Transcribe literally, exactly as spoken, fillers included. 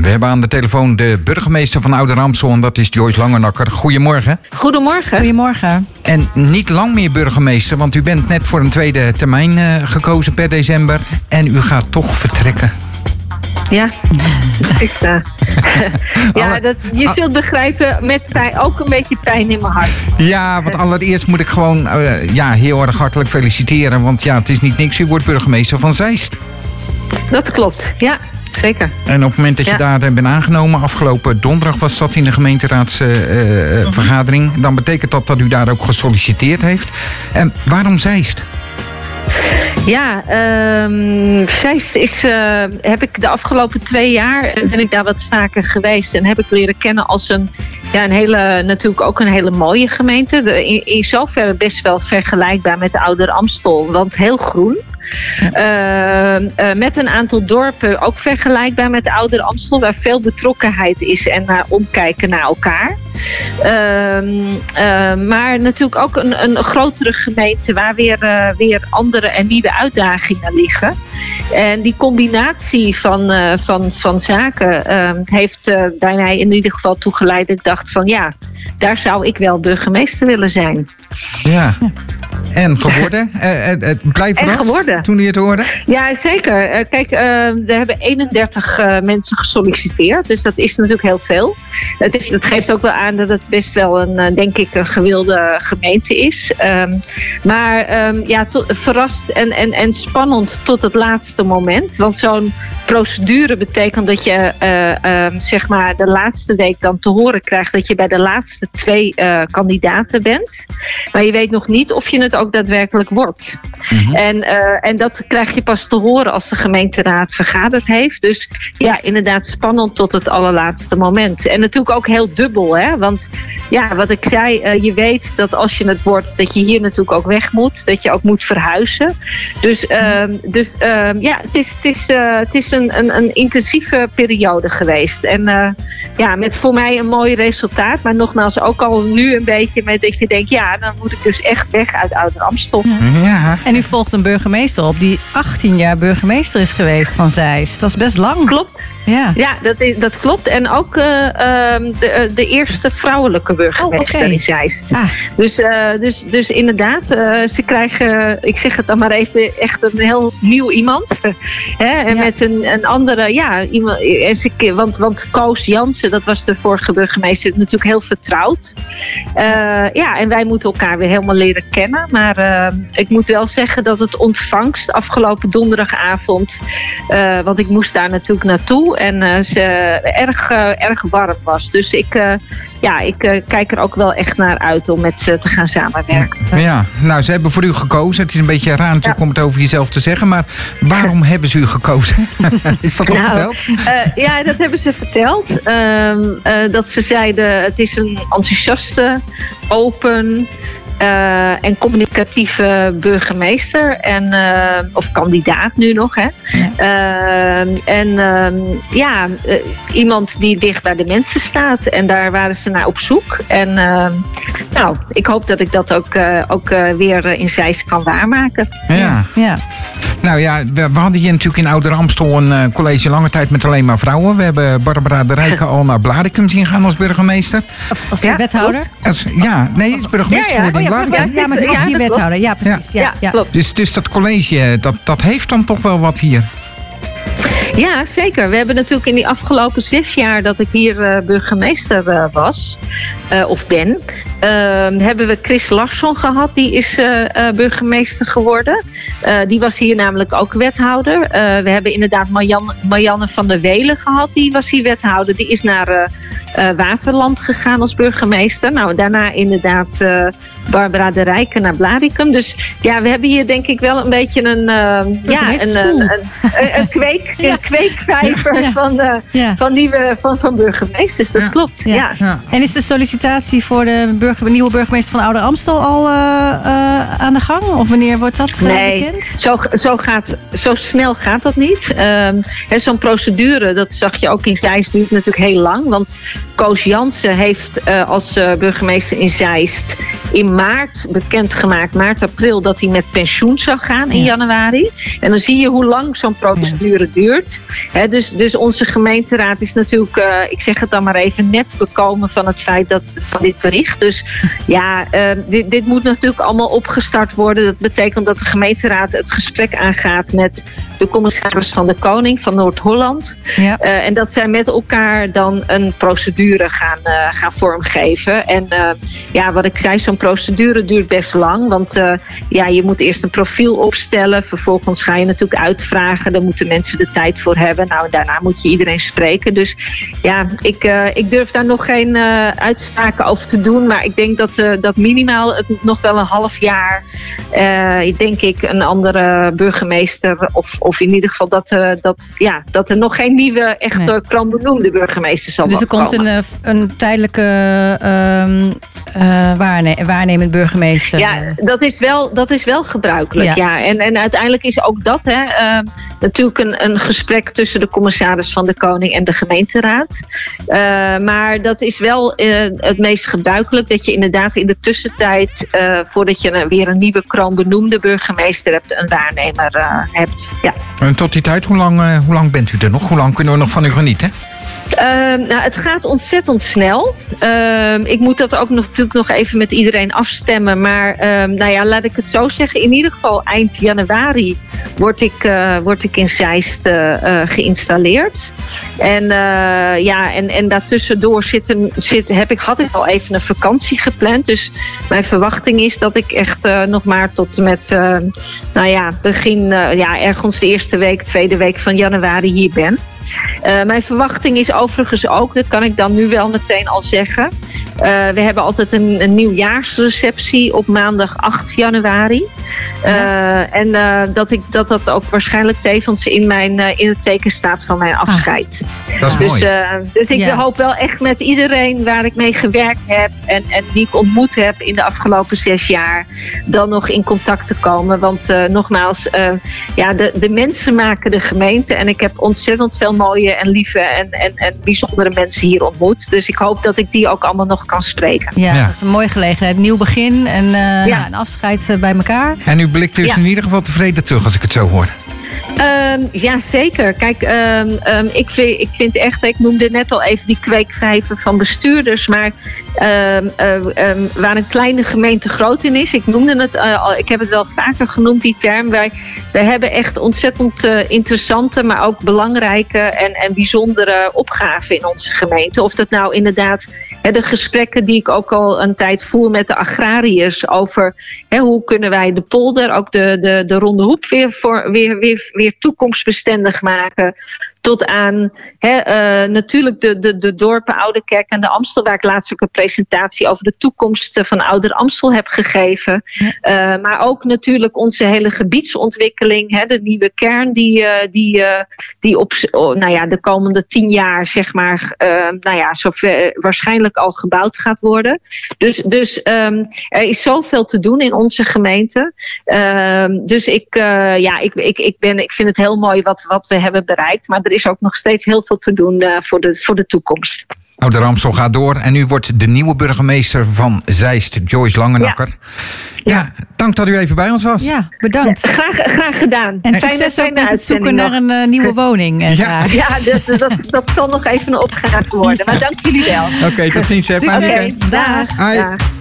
We hebben aan de telefoon de burgemeester van Ouder-Amstel en dat is Joyce Langenakker. Goedemorgen. Goedemorgen. Goedemorgen. En niet lang meer burgemeester, want u bent net voor een tweede termijn uh, gekozen per december. En u gaat toch vertrekken. Ja, dat is, uh, ja dat, je zult begrijpen, met pijn, ook een beetje pijn in mijn hart. Ja, want allereerst moet ik gewoon uh, ja, heel erg hartelijk feliciteren. Want ja, het is niet niks, u wordt burgemeester van Zeist. Dat klopt, ja. Zeker. En op het moment dat je ja. daar bent aangenomen, afgelopen donderdag was dat in de gemeenteraadsvergadering, uh, uh, dan betekent dat dat u daar ook gesolliciteerd heeft. En waarom Zeist? Ja, um, Zeist is, uh, heb ik de afgelopen twee jaar, ben ik daar wat vaker geweest en heb ik leren kennen als een, ja, een hele, natuurlijk ook een hele mooie gemeente. De, in, in zoverre best wel vergelijkbaar met de Ouder-Amstel, want heel groen. Uh, uh, met een aantal dorpen ook vergelijkbaar met de Ouder-Amstel, waar veel betrokkenheid is en naar omkijken naar elkaar. Uh, uh, maar natuurlijk ook een, een grotere gemeente waar weer, uh, weer andere en nieuwe uitdagingen liggen. En die combinatie van, uh, van, van zaken uh, heeft uh, bij mij in ieder geval toegeleid dat ik dacht van ja, daar zou ik wel burgemeester willen zijn. Ja. En geworden? uh, uh, uh, blijf verrast toen u het hoorde? Ja, zeker. Uh, kijk, uh, we hebben eenendertig uh, mensen gesolliciteerd. Dus dat is natuurlijk heel veel. Het, is, het geeft ook wel aan dat het best wel een, uh, denk ik, een gewilde gemeente is. Um, maar um, ja, to, verrast en, en, en spannend tot het laatste moment. Want zo'n procedure betekent dat je uh, uh, zeg maar de laatste week dan te horen krijgt dat je bij de laatste twee uh, kandidaten bent. Maar je weet nog niet of je het ook daadwerkelijk wordt. Mm-hmm. En, uh, en dat krijg je pas te horen als de gemeenteraad vergaderd heeft. Dus ja, inderdaad spannend tot het allerlaatste moment. En natuurlijk ook heel dubbel, hè? Want ja, wat ik zei, uh, je weet dat als je het wordt, dat je hier natuurlijk ook weg moet. Dat je ook moet verhuizen. Dus, uh, dus uh, ja, het is, het is, uh, het is een, een, een intensieve periode geweest. En uh, ja, met voor mij een mooi resultaat. Maar nogmaals, ook al nu een beetje met dat je denkt, ja, dan moet ik dus echt weg uit Ouder-Amstel. Ja. En u volgt een burgemeester op die achttien jaar burgemeester is geweest van Zeist. Dat is best lang. Klopt. Ja, ja dat, is, dat klopt. En ook uh, de, de eerste vrouwelijke burgemeester oh, okay. in Zeist. Ah. Dus, uh, dus, dus inderdaad, uh, ze krijgen, ik zeg het dan maar even, echt een heel nieuw iemand. Hè? En ja. met een, een andere, ja, iemand, want, want Koos Jansen, dat was de vorige burgemeester, natuurlijk heel vertrouwd. Uh, ja, en wij moeten elkaar weer helemaal leren kennen. Maar uh, ik moet wel zeggen dat het ontvangst afgelopen donderdagavond, uh, want ik moest daar natuurlijk naartoe. En uh, ze erg, uh, erg warm was. Dus ik, uh, ja, ik uh, kijk er ook wel echt naar uit om met ze te gaan samenwerken. Ja, nou, ze hebben voor u gekozen. Het is een beetje raar natuurlijk ja. om het over jezelf te zeggen. Maar waarom hebben ze u gekozen? Is dat al nou, verteld? Uh, ja, dat hebben ze verteld. Uh, uh, dat ze zeiden, het is een enthousiaste, open Uh, en communicatieve burgemeester en, uh, of kandidaat nu nog. Hè? Ja. Uh, en uh, ja, uh, iemand die dicht bij de mensen staat. En daar waren ze naar op zoek. En uh, nou, ik hoop dat ik dat ook, uh, ook uh, weer in Zeist kan waarmaken. Ja. ja. Nou ja, we, we hadden hier natuurlijk in Ouder-Amstel een uh, college lange tijd met alleen maar vrouwen. We hebben Barbara de Rijken al naar Blaricum zien gaan als burgemeester. Of als ja, wethouder? Als, ja, nee, als burgemeester ja, ja. wordt in oh, ja, Blaricum. Ja, maar ze was hier wethouder. Ja, precies. Ja. Ja, ja. Klopt. Dus, dus dat college, dat, dat heeft dan toch wel wat hier? Ja, zeker. We hebben natuurlijk in die afgelopen zes jaar dat ik hier uh, burgemeester uh, was, uh, of ben, uh, hebben we Chris Larsson gehad. Die is uh, uh, burgemeester geworden. Uh, die was hier namelijk ook wethouder. Uh, we hebben inderdaad Marianne, Marianne van der Welen gehad. Die was hier wethouder. Die is naar uh, uh, Waterland gegaan als burgemeester. Nou, daarna inderdaad uh, Barbara de Rijken naar Blaricum. Dus ja, we hebben hier denk ik wel een beetje een, uh, ja, een, een, een, een, een kweek... Ja. kweekvijver ja. van, de, ja. van, nieuwe, van, van burgemeesters, dat ja. klopt. Ja. Ja. Ja. En is de sollicitatie voor de burger, nieuwe burgemeester van Ouder-Amstel al uh, uh, aan de gang? Of wanneer wordt dat uh, nee, bekend? Zo, zo, gaat, zo snel gaat dat niet. Um, Zo'n procedure, dat zag je ook in Zeist, duurt natuurlijk heel lang. Want Koos Jansen heeft uh, als uh, burgemeester in Zeist in maart bekendgemaakt, maart, april, dat hij met pensioen zou gaan in ja. januari. En dan zie je hoe lang zo'n procedure ja. duurt. buurt. He, dus, dus onze gemeenteraad is natuurlijk, uh, ik zeg het dan maar even, net bekomen van het feit dat van dit bericht. Dus ja, uh, dit, dit moet natuurlijk allemaal opgestart worden. Dat betekent dat de gemeenteraad het gesprek aangaat met de commissaris van de Koning van Noord-Holland. Ja. Uh, en dat zij met elkaar dan een procedure gaan, uh, gaan vormgeven. En uh, ja, wat ik zei, zo'n procedure duurt best lang. Want uh, ja, je moet eerst een profiel opstellen. Vervolgens ga je natuurlijk uitvragen. Daar moeten mensen de tijd voor hebben. Nou, daarna moet je iedereen spreken. Dus ja, ik, uh, ik durf daar nog geen uh, uitspraken over te doen. Maar ik denk dat, uh, dat minimaal het nog wel een half jaar... Uh, denk ik een andere burgemeester... of, of in ieder geval dat, uh, dat, ja, dat er nog geen nieuwe, echt nee. kroonbenoemde burgemeester zal dus er komen. komt een, een tijdelijke uh, uh, waarne- waarnemend burgemeester. Ja, dat is wel, dat is wel gebruikelijk. Ja. Ja. En, en uiteindelijk is ook dat hè, uh, natuurlijk een, een gesprek tussen de commissaris van de Koning en de gemeenteraad. Uh, maar dat is wel uh, het meest gebruikelijk dat je inderdaad in de tussentijd, uh, voordat je een, weer een nieuwe kroonbenoemde burgemeester hebt, een waarnemer uh, hebt. Ja. En tot die tijd, hoe lang, uh, hoe lang bent u er nog? Hoe lang kunnen we nog van u genieten? Uh, nou, het gaat ontzettend snel. Uh, ik moet dat ook nog, natuurlijk nog even met iedereen afstemmen. Maar uh, nou ja, laat ik het zo zeggen. In ieder geval eind januari word ik, uh, word ik in Zeist uh, uh, geïnstalleerd. En, uh, ja, en, en daartussendoor zit, zit, heb ik, had ik al even een vakantie gepland. Dus mijn verwachting is dat ik echt uh, nog maar tot met uh, nou ja, begin, uh, ja, ergens de eerste week, tweede week van januari hier ben. Uh, mijn verwachting is overigens ook, dat kan ik dan nu wel meteen al zeggen. Uh, we hebben altijd een, een nieuwjaarsreceptie op maandag acht januari. Uh, ja. En uh, dat, ik, dat dat ook waarschijnlijk tevens in, mijn, uh, in het teken staat van mijn afscheid. Ah, dat is dus, mooi. Uh, dus ik ja. hoop wel echt met iedereen waar ik mee gewerkt heb en, en die ik ontmoet heb in de afgelopen zes jaar, dan nog in contact te komen. Want uh, nogmaals, uh, ja, de, de mensen maken de gemeente en ik heb ontzettend veel mooie en lieve en, en, en bijzondere mensen hier ontmoet. Dus ik hoop dat ik die ook allemaal nog kan spreken. Ja, ja. Dat is een mooie gelegenheid. Nieuw begin en uh, ja. Ja, een afscheid uh, bij elkaar. En u blikt dus ja. in ieder geval tevreden terug als ik het zo hoor. Um, ja, zeker. Kijk, um, um, ik, vind, ik vind echt, ik noemde net al even die kweekvijver van bestuurders, maar um, uh, um, waar een kleine gemeente groot in is, ik noemde het uh, al, ik heb het wel vaker genoemd, die term. Wij, wij hebben echt ontzettend uh, interessante, maar ook belangrijke en, en bijzondere opgaven in onze gemeente. Of dat nou inderdaad hè, de gesprekken die ik ook al een tijd voer met de agrariërs over hè, hoe kunnen wij de polder, ook de, de, de Ronde Hoep weer, voor, weer, weer, weer toekomstbestendig maken. Tot aan he, uh, natuurlijk de, de, de dorpen Ouderkerk en de Amstel, waar ik laatst ook een presentatie over de toekomst van Ouder Amstel heb gegeven. Ja. Uh, maar ook natuurlijk onze hele gebiedsontwikkeling, he, de nieuwe kern die, uh, die, uh, die op oh, nou ja, de komende tien jaar zeg maar, uh, nou ja, zo ver, waarschijnlijk al gebouwd gaat worden. Dus, dus um, er is zoveel te doen in onze gemeente. Um, dus ik, uh, ja, ik, ik, ik, ben, ik vind het heel mooi wat, wat we hebben bereikt. Maar er is ook nog steeds heel veel te doen uh, voor, de, voor de toekomst. Ouder Amstel gaat door en u wordt de nieuwe burgemeester van Zeist, Joyce Langenakker. Ja. Ja, dank dat u even bij ons was. Ja, bedankt. Ja, graag, graag gedaan. En succes ook met het zoeken naar een uh, nieuwe woning. En, ja, ja dat, dat, dat zal nog even een opgave worden. Maar dank jullie wel. Oké, okay, tot ziens. Oké, okay, dag. Dag.